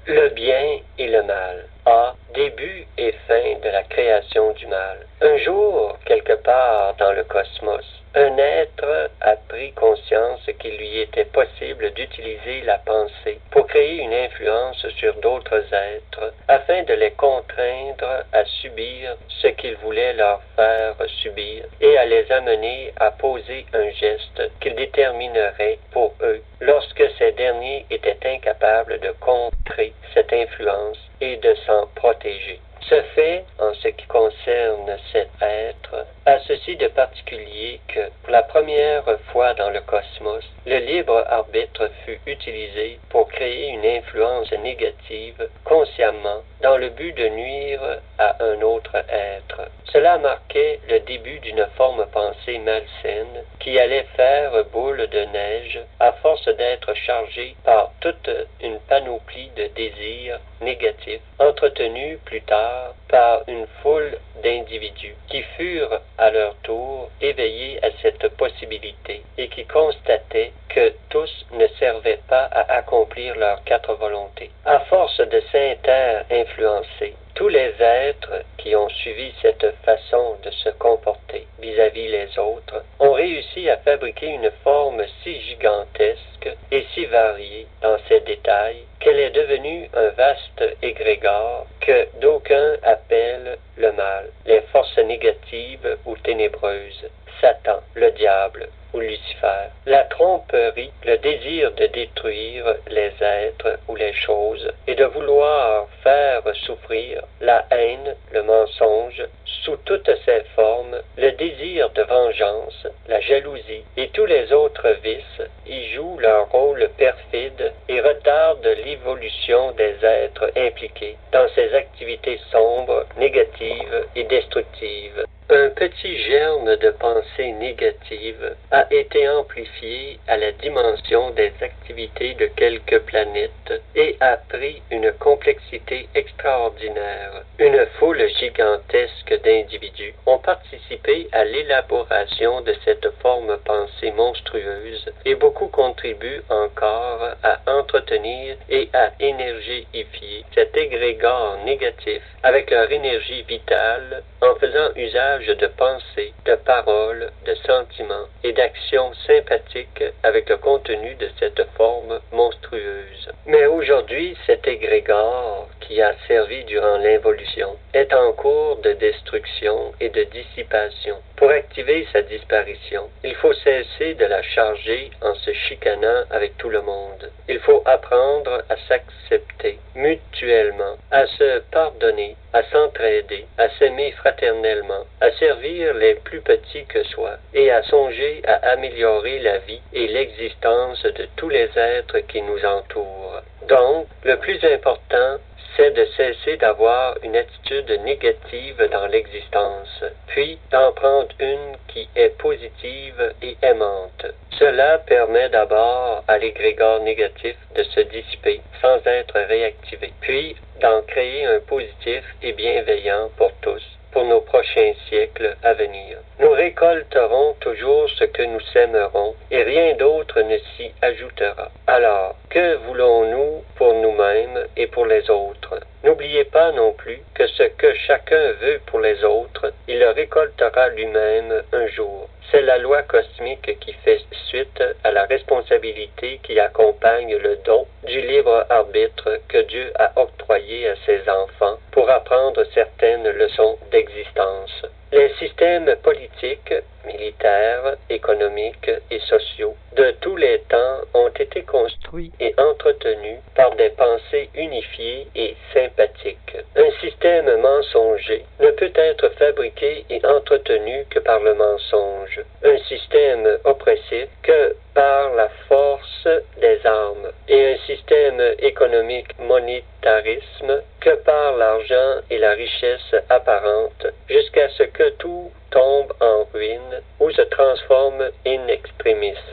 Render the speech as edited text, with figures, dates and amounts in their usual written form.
Le bien et le mal. A. Début et fin de la création du mal. Un jour, quelque part dans le cosmos, un être a pris conscience qu'il lui était possible d'utiliser la pensée pour créer une influence sur d'autres êtres afin de les contraindre à subir ce qu'il voulait leur faire subir et à les amener à poser un geste qu'il déterminerait pour eux lorsque ces derniers étaient incapables de contrer cette influence et de s'en protéger. Ce fait, en ce qui concerne cet être, a ceci de particulier que, pour la première fois dans le cosmos, le libre arbitre fut utilisé pour créer une influence négative consciemment dans le but de nuire à un autre être. Cela marquait le début d'une forme pensée malsaine qui allait faire boule de neige à force d'être chargée par toute une panoplie de désirs négatifs entretenus plus tard par une foule d'individus qui furent à leur tour éveillés à cette possibilité et qui constataient que tous ne servaient pas à accomplir leurs 4 volontés. À force de s'inter-influencer, tous les êtres qui ont suivi cette façon de se comporter vis-à-vis les autres ont réussi à fabriquer une forme si gigantesque et si variée dans ses détails qu'elle est devenue un vaste égrégore que d'aucuns appellent le mal, les forces négatives ou ténébreuses, Satan, le diable ou Lucifer. La tromperie, le désir de détruire les êtres ou les choses et de vouloir faire souffrir, la haine, le mensonge, sous toutes ses formes, le désir de vengeance, la jalousie et tous les autres vices y jouent leur rôle perfide et retardent l'évolution des êtres impliqués dans ces activités sombres, négatives et destructives. Un petit germe de pensée négative a été amplifié à la dimension des activités de quelques planètes et a pris une complexité extraordinaire. Une foule gigantesque d'individus ont participé à l'élaboration de cette forme pensée monstrueuse et beaucoup contribuent encore à entretenir et à énergifier cet égrégore négatif avec leur énergie vitale en faisant usage de pensées, de paroles, de sentiments et d'actions sympathiques avec le contenu de cette forme monstrueuse. Mais aujourd'hui, cet égrégore qui a servi durant l'involution est en cours de destruction et de dissipation. Pour activer sa disparition, il faut cesser de la charger en se chicanant avec tout le monde. Il faut apprendre à s'accepter mutuellement, à se pardonner, à s'entraider, à s'aimer fraternellement, à servir les plus petits que soi et à songer à améliorer la vie et l'existence de tous les êtres qui nous entourent. Donc, le plus important, c'est de cesser d'avoir une attitude négative dans l'existence, puis d'en prendre une qui est positive et aimante. Cela permet d'abord à l'égrégore négatif de se dissiper sans être réactivé, puis d'en créer un positif et bienveillant pour tous, pour nos prochains siècles à venir. Nous récolterons toujours ce que nous sèmerons, et rien d'autre ne s'y ajoutera. Alors, que voulons-nous pour nous-mêmes et pour les autres? N'oubliez pas non plus que ce que chacun veut pour les autres, il le récoltera lui-même un jour. C'est la loi cosmique qui fait suite à la responsabilité qui accompagne le don du libre arbitre que Dieu a octroyé à ses enfants pour apprendre certaines leçons d'existence. Les systèmes politiques, militaires, économiques et sociaux de tous les temps ont été construits et entretenus par des pensées unifiées et sympathiques. Un système mensonger ne peut être fabriqué et entretenu que par le mensonge. Un système oppressif que par la force des armes. Et un système économique monétarisme que par l'argent et la richesse apparente, jusqu'à ce que tout tombe en ruine ou se transforme in extremis.